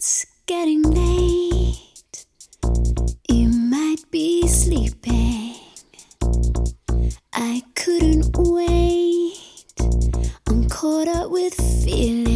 It's getting late. You might be sleeping. I couldn't wait. I'm caught up with feelings.